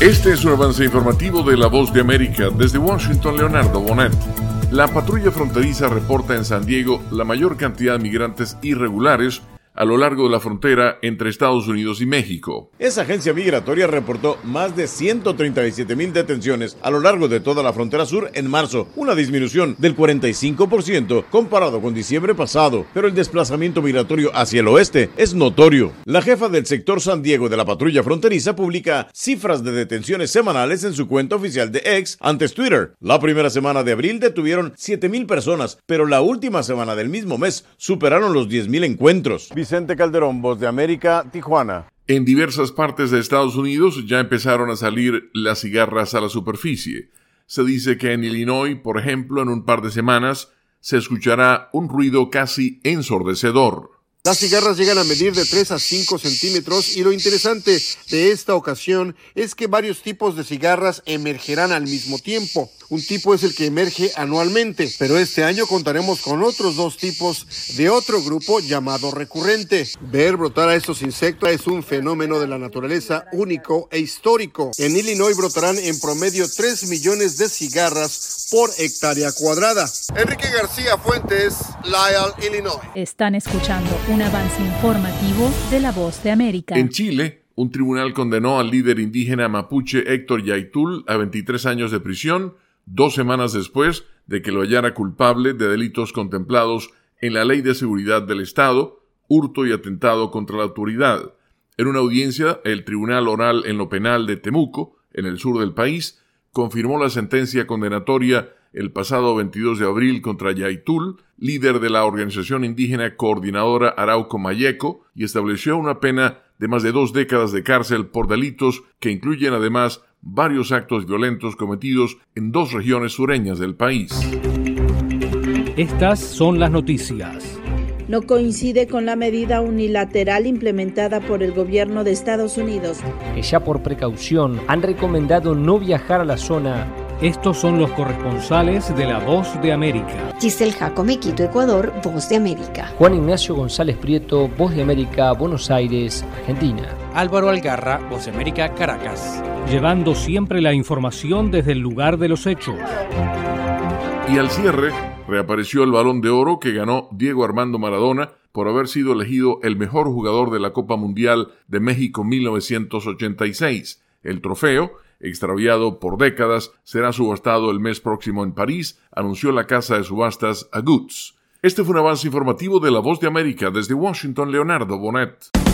Este es un avance informativo de La Voz de América. Desde Washington, Leonardo Bonet. La patrulla fronteriza reporta en San Diego la mayor cantidad de migrantes irregulares a lo largo de la frontera entre Estados Unidos y México. Esa agencia migratoria reportó más de 137,000 detenciones a lo largo de toda la frontera sur en marzo, una disminución del 45% comparado con diciembre pasado, pero el desplazamiento migratorio hacia el oeste es notorio. La jefa del sector San Diego de la patrulla fronteriza publica cifras de detenciones semanales en su cuenta oficial de X, antes Twitter. La primera semana de abril detuvieron 7,000 personas, pero la última semana del mismo mes superaron los 10,000 encuentros. Vicente Calderón, Voz de América, Tijuana. En diversas partes de Estados Unidos ya empezaron a salir las cigarras a la superficie. Se dice que en Illinois, por ejemplo, en un par de semanas, se escuchará un ruido casi ensordecedor. Las cigarras llegan a medir de 3 a 5 centímetros y lo interesante de esta ocasión es que varios tipos de cigarras emergerán al mismo tiempo. Un tipo es el que emerge anualmente, pero este año contaremos con otros 2 tipos de otro grupo llamado recurrente. Ver brotar a estos insectos es un fenómeno de la naturaleza único e histórico. En Illinois brotarán en promedio 3 millones de cigarras por hectárea cuadrada. Enrique García Fuentes, Lyell, Illinois. Están escuchando un avance informativo de La Voz de América. En Chile, un tribunal condenó al líder indígena mapuche Héctor Yaitul a 23 años de prisión, 2 semanas después de que lo hallara culpable de delitos contemplados en la Ley de Seguridad del Estado, hurto y atentado contra la autoridad. En una audiencia, el Tribunal Oral en lo Penal de Temuco, en el sur del país, confirmó la sentencia condenatoria el pasado 22 de abril contra Yaitul, líder de la organización indígena Coordinadora Arauco Mayeco, y estableció una pena de más de 2 décadas de cárcel por delitos que incluyen además varios actos violentos cometidos en 2 regiones sureñas del país. Estas son las noticias. No coincide con la medida unilateral implementada por el gobierno de Estados Unidos, que ya por precaución han recomendado no viajar a la zona. Estos son los corresponsales de La Voz de América. Giselle Jacome, Quito, Ecuador, Voz de América. Juan Ignacio González Prieto, Voz de América, Buenos Aires, Argentina. Álvaro Algarra, Voz de América, Caracas. Llevando siempre la información desde el lugar de los hechos. Y al cierre, reapareció el Balón de Oro que ganó Diego Armando Maradona por haber sido elegido el mejor jugador de la Copa Mundial de México 1986. El trofeo, extraviado por décadas, será subastado el mes próximo en París, anunció la casa de subastas Agoods. Este fue un avance informativo de La Voz de América. Desde Washington, Leonardo Bonet.